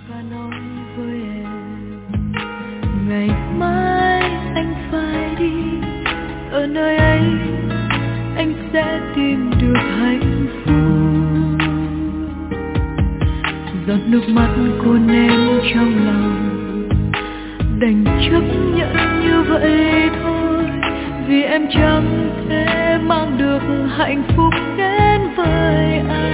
và nói với em ngày mai anh phải đi, ở nơi ấy anh sẽ tìm được hạnh phúc. Giọt nước mắt cô ném trong lòng, đành chấp nhận như vậy thôi, vì em chẳng thể mang được hạnh phúc đến với anh.